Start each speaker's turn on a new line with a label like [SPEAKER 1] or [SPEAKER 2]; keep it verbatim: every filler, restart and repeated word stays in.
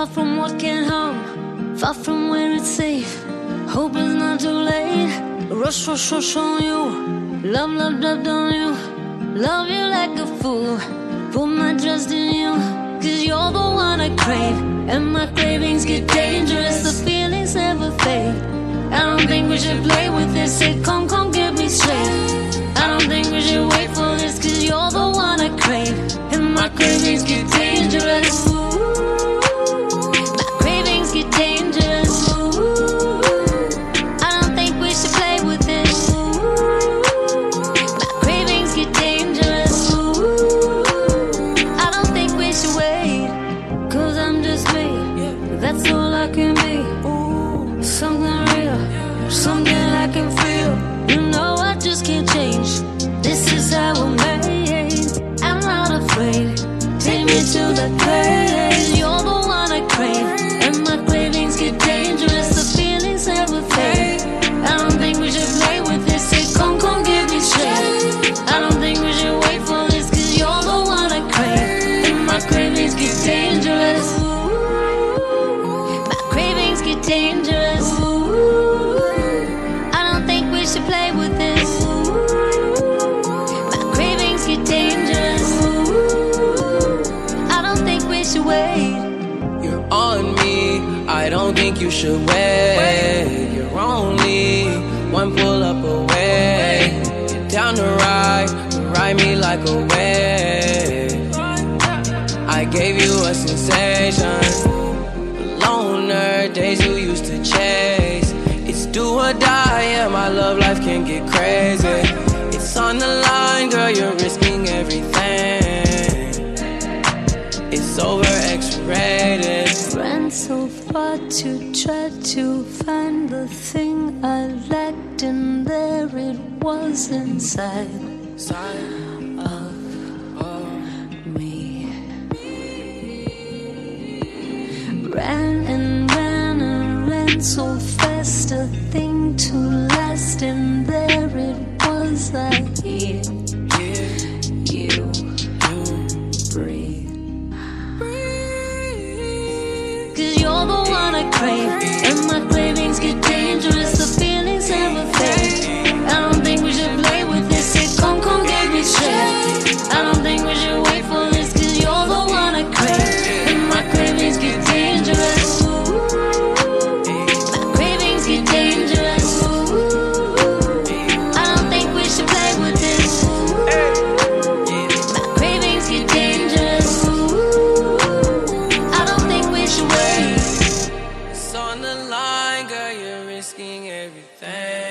[SPEAKER 1] from what can harm, far from where it's safe. Hope it's not too late. Rush, rush, rush on you. Love, love, love on you. Love you like a fool. Put my trust in you, cause you're the one I crave. And my cravings get dangerous, the feelings never fade. I don't think we should play with this. Say, come, come, get me straight. I don't think we should wait for this, cause you're the one I crave. And my cravings get dangerous. My cravings get dangerous. I don't think we should play with this. My cravings get dangerous. I don't think we should wait, cause I'm just me. That's all I can be. Something real, something I can feel. You know I just can't change. This is how I'm made. I'm not afraid. Take me to that place. You're the one I crave. And my cravings get dangerous. The feelings never fade. I don't think we should play with this. Say, come, come, get me straight. I don't think we should wait for this, cause you're the one I crave. And my cravings get dangerous. My cravings get dangerous. I don't think we should play with this. My cravings get dangerous. I don't think we should wait.
[SPEAKER 2] You're on me, I don't think you should wait. You're only one pull up away. Get down to ride, ride me like a wave. I gave you a sensation. Loner days you used to chase. It's do or die, yeah, my love life can get crazy. It's on the line, girl, you're risking everything. It's over X-rated.
[SPEAKER 1] Ran so far to try to find the thing I lacked, and there it was inside of me. Ran and ran and ran so fast, a thing to last, and there it was. I hear you breathe. Cause you're the one I crave. And my cravings get dangerous, the feelings never fade. I don't think we should play with this. Say, come, come, get me straight. I don't think we should wait for this, cause you're the one I crave. And my cravings get dangerous. My cravings get dangerous. I don't think we should play with this. My cravings get dangerous. I don't think we should wait.
[SPEAKER 2] It's on the line, girl, you're risking everything.